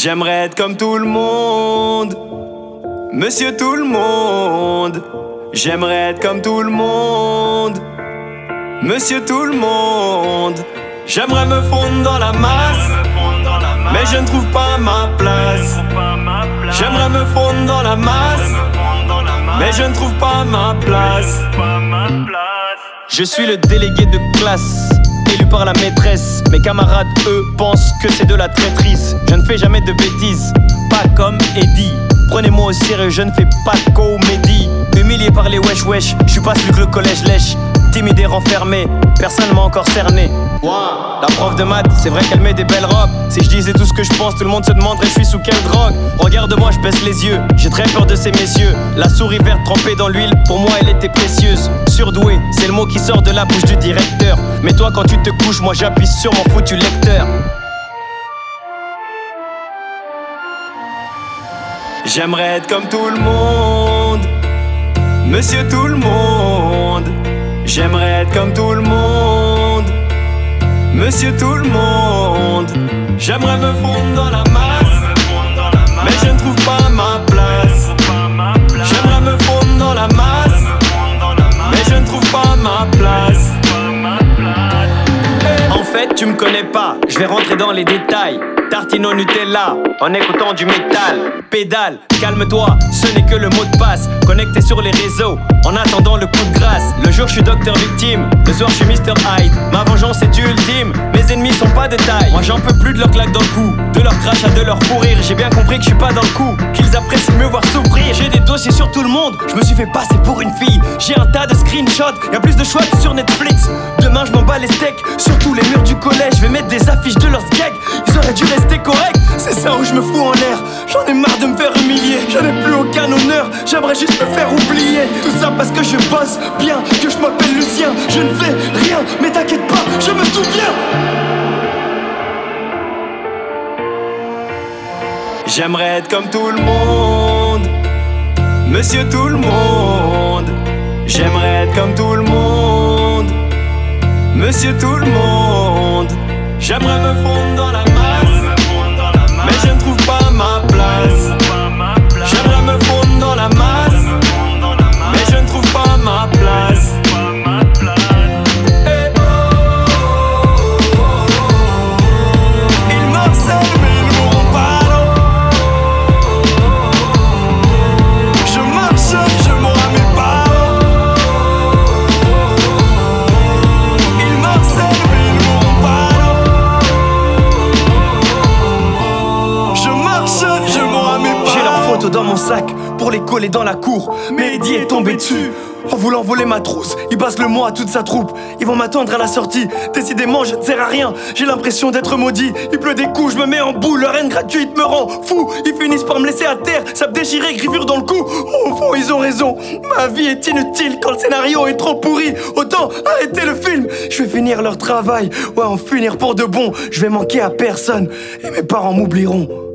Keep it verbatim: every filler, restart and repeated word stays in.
J'aimerais être comme tout le monde, monsieur tout le monde. J'aimerais être comme tout le monde, monsieur tout le monde. J'aimerais me fondre dans la masse, mais je ne trouve pas ma place. J'aimerais me fondre dans la masse, mais je ne trouve pas ma place. Je suis le délégué de classe, élu par la maîtresse. Mes camarades, eux, pensent que c'est de la traîtrise. Je ne fais jamais de bêtises, pas comme Eddie. Prenez-moi au sérieux, je ne fais pas de comédie. Humilié par les wesh wesh, je suis pas celui que le collège lèche. Timide et renfermé, personne m'a encore cerné. Wow. La prof de maths, c'est vrai qu'elle met des belles robes. Si je disais tout ce que je pense, tout le monde se demanderait je suis sous quelle drogue. Regarde-moi, je baisse les yeux, j'ai très peur de ces messieurs. La souris verte trempée dans l'huile, pour moi elle était précieuse. Surdoué, c'est le mot qui sort de la bouche du directeur. Mais toi quand tu te couches, moi j'appuie sur mon foutu lecteur. J'aimerais être comme tout le monde, monsieur tout le monde. J'aimerais être comme tout le monde, monsieur tout le monde. J'aimerais me fondre dans la masse, mais je ne trouve pas ma place. J'aimerais me fondre dans la masse, mais je ne trouve pas ma place. En fait, tu me connais pas, je vais rentrer dans les détails. Tartine au Nutella, en écoutant du métal. Pédale, calme-toi, ce n'est que le mot de passe. Connecté sur les réseaux, en attendant le coup de grâce. Le jour je suis docteur victime, le soir je suis mister Hyde. Ma vengeance est ultime, mes ennemis sont pas de taille. Moi j'en peux plus de leur claque dans le cou, de leur crachat, de leur fou rire. J'ai bien compris que je suis pas dans le coup, qu'ils apprécient mieux voir souffrir. J'ai des dossiers sur tout le monde, je me suis fait passer pour une fille. J'ai un tas de screenshots, y'a plus de choix que sur Netflix. Demain je m'en bats les steaks, sur tous les murs du collège. Je vais mettre des affiches de leurs gags, ils auraient dû rester corrects. C'est ça où je me fous en l'air, j'en ai marre de me faire humilier. J'en ai plus aucun honneur, j'aimerais juste me faire oublier. Tout ça parce que je bosse bien, que je m'appelle Lucien. Je ne fais rien, mais t'inquiète pas, je me souviens. J'aimerais être comme tout le monde, monsieur tout le monde. J'aimerais être comme tout le monde, monsieur tout le monde. J'aimerais me fondre dans la masse, mais je ne trouve pas ma place. J'aimerais me fondre dans la masse, mais je ne trouve pas ma place. Hey. Ils m'harcèlent mais ils m'auront pas l'eau. Je marche, je m'en ramène pas. Ils m'harcèlent mais ils m'auront pas l'eau. Je marche, je m'en ramène pas. J'ai leur photo dans mon sac pour les coller dans la cour. Mehdi est tombé dessus en voulant voler ma trousse. Il passe le mot à toute sa troupe, ils vont m'attendre à la sortie. Décidément je ne sers à rien, j'ai l'impression d'être maudit. Il pleut des coups, je me mets en boule, leur haine gratuite me rend fou. Ils finissent par me laisser à terre, ça me déchirait, gravure dans le cou. Au fond ils ont raison, ma vie est inutile quand le scénario est trop pourri. Autant arrêter le film, je vais finir leur travail. Ouais, en finir pour de bon, je vais manquer à personne et mes parents m'oublieront.